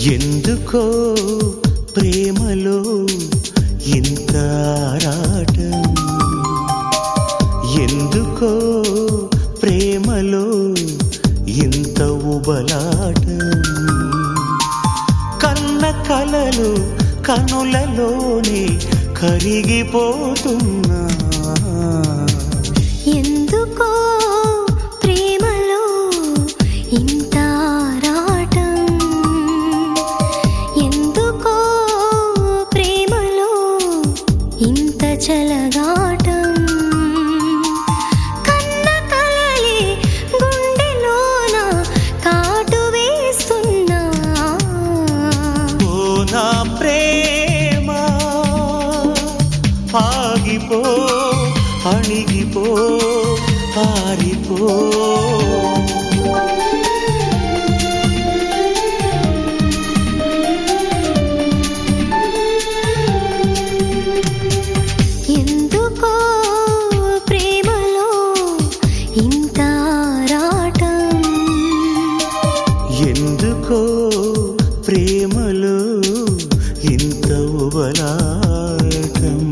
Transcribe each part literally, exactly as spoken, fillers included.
ఎందుకో ప్రేమలో ఇంత ఆరాటం, ఎందుకో ప్రేమలో ఇంత ఉబలాటం, కన్న కలలు కనులలోనే కరిగిపోతున్నా. ఎందుకో ప్రేమలో ఇంత ఆరాటం, ఎందుకో ప్రేమలో ఇంత చలగాటం, కన్న కలలే గుండెలోన కాటు వేస్తున్నా. ఓ నా ప్రేమ ఆగిపో, అణిగిపో, పారిపో. ఎందుకో ప్రేమలో ఇంత ఆరాటం, ఎందుకో ప్రేమలో ఇంత ఉబలాటం.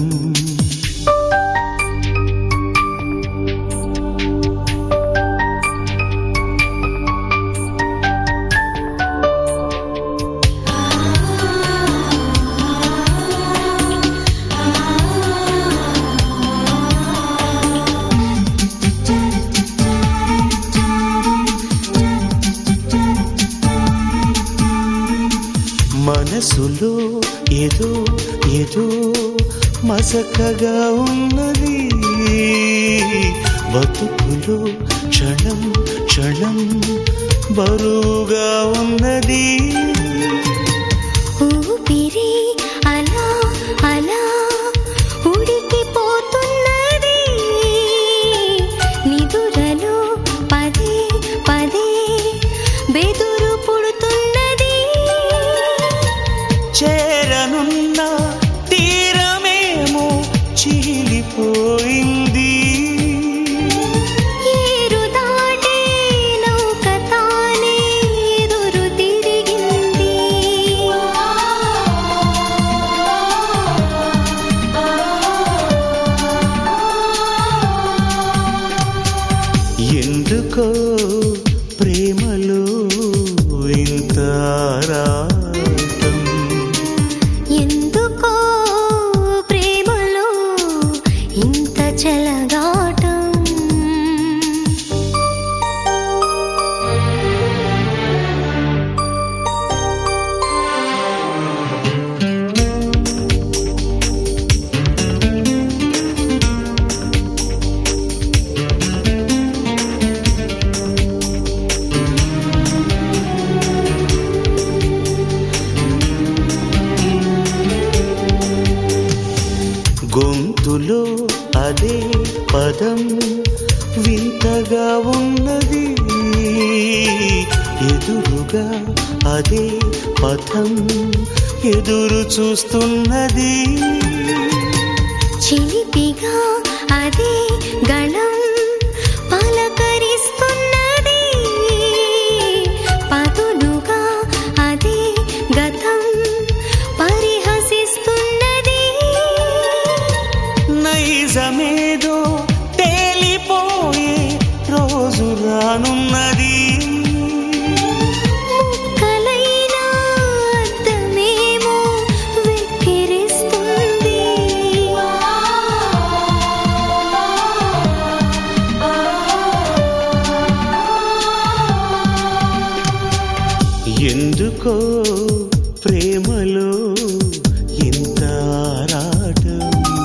మనసులో ఏదో ఏదో మసకగా ఉన్నది, బతుకులో క్షణం క్షణం బరువుగా ఉన్నది. ఊపిరి అలా అలా ఉడికిపోతున్నది, నిదురలో పదే పదే బెదురు పుడుతున్నది. చేరనున్న తీరమేమో చీలిపోయింది, ఏరు దాటే నౌక తానే ఎదురు తిరిగింది. ఎందుకో ప్రేమలో ఇంత ఆరాటం, ఎందుకో ప్రేమలో ఇంత చలగాటం. గొంతులో అదే పదం వింతగా ఉన్నది, ఎదురుగా అదే పథం ఎదురు చూస్తున్నది. చిలిపిగా అదే గళం పలకరిస్తున్నది, పదునుగా అదే గతం పరిహసిస్తున్నది. నైజమేదో తేలిపోయే రోజు రానున్నది, ముక్కలైనా అర్థమేమో వెక్కిరిస్తుంది. ఎందుకో ప్రేమలో ఇంత ఆరాటం,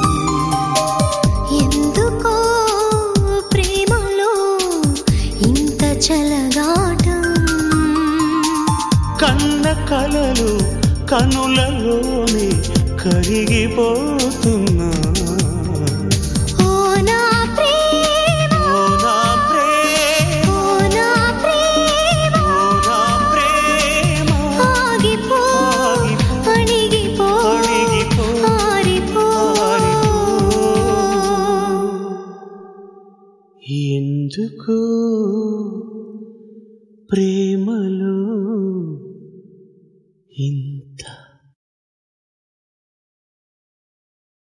ఎందుకో ప్రేమలో ఇంత చలగాటం, కన్న కలలు కనులలోనే కరిగిపోతున్నా. ఓ నా ప్రేమ, ఓ నా ప్రేమ, ఓ నా ప్రేమ, ఓ నా ప్రేమ ఆగిపో, అణిగిపో, అణిగిపో, ఆరిపో. ఎందుకో ప్రేమలో ఇంత